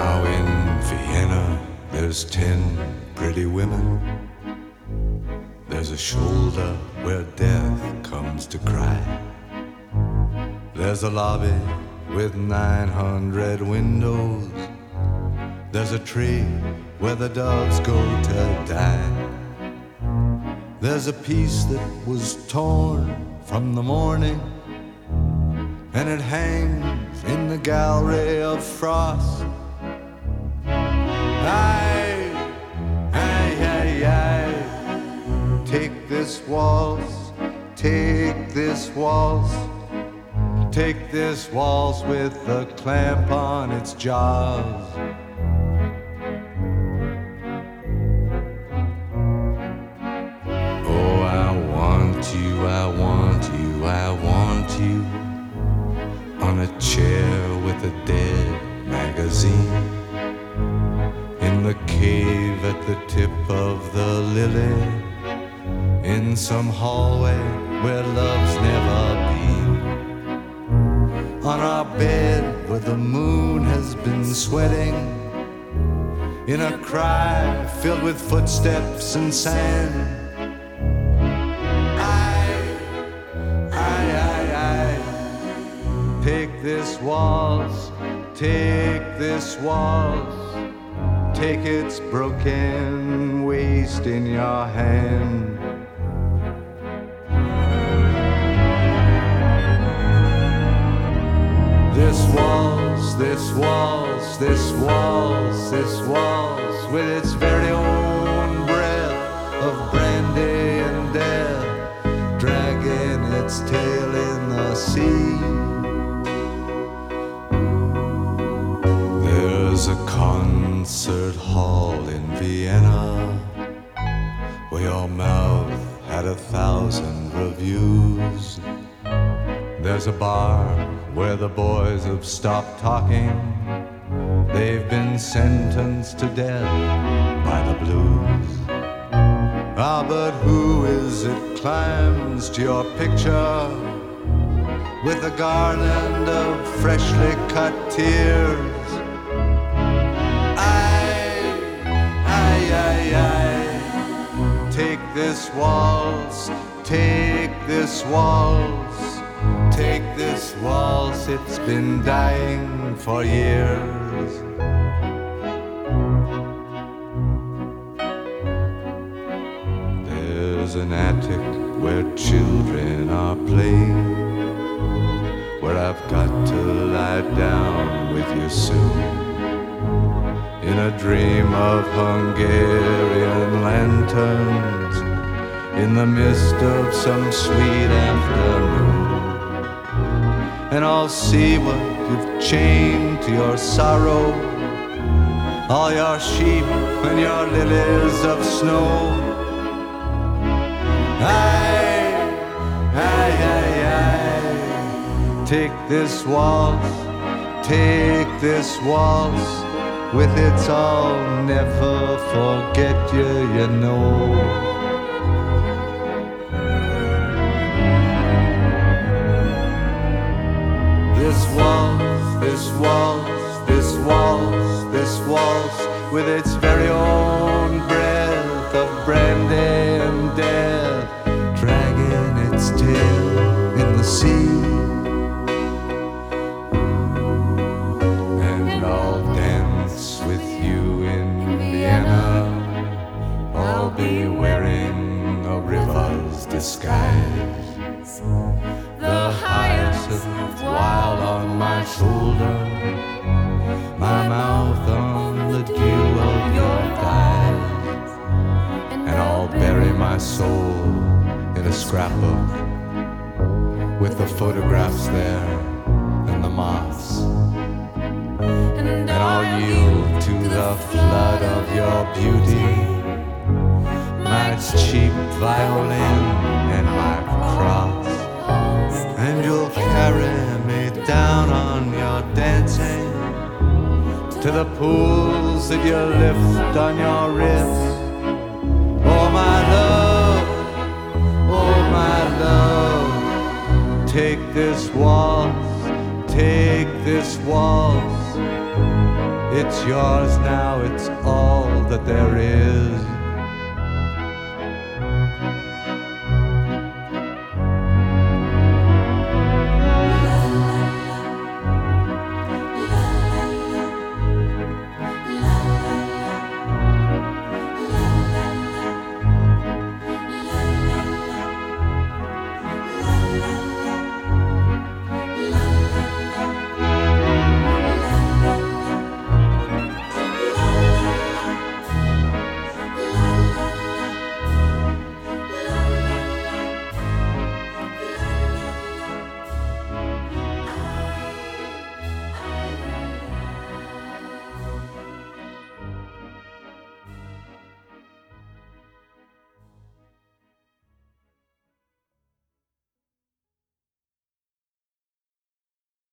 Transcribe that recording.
Now in Vienna there's 10 pretty women. There's a shoulder where death comes to cry. There's a lobby with 900 windows. There's a tree where the doves go to die. There's a piece that was torn from the morning, and it hangs in the gallery of frost. Aye, aye, aye, aye. Take this waltz, take this waltz, take this waltz with a clamp on its jaws. Oh, I want you, I want you, I want you on a chair with a dead magazine, in the cave at the tip of the lily, in some hallway where love's never been, on our bed where the moon has been sweating, in a cry filled with footsteps and sand. Take this waltz, take this waltz, take its broken waist in your hand. This waltz, this waltz, this waltz, this waltz, with its very own breath of brandy and death, dragging its tail in the sea. There's a concert hall in Vienna where your mouth had 1,000 reviews. There's a bar where the boys have stopped talking. They've been sentenced to death by the blues. Ah, but who is it climbs to your picture with a garland of freshly cut tears? Take this waltz, take this waltz, take this waltz, it's been dying for years. There's an attic where children are playing, where I've got to lie down with you soon, in a dream of Hungarian lanterns, in the mist of some sweet afternoon. And I'll see what you've chained to your sorrow, all your sheep and your lilies of snow. Aye, aye, aye, aye. Take this waltz, take this waltz, with its I'll never forget you, you know. This waltz, this waltz, this waltz, this waltz, with its very own breath of brandy and death, dragging its tail in the sea. And I'll dance with you in Vienna. I'll be wearing a river's disguise, the hyacinth wild on my shoulder, my mouth on the dew of your thighs. And I'll bury my soul in a scrapbook with the photographs there and the moths. And I'll yield to the flood of your beauty, my cheap violin and my cross. And you'll carry me down on your dancing to the pools that you lift on your wrist. Oh my love, oh my love, take this waltz, take this waltz. It's yours now, it's all that there is.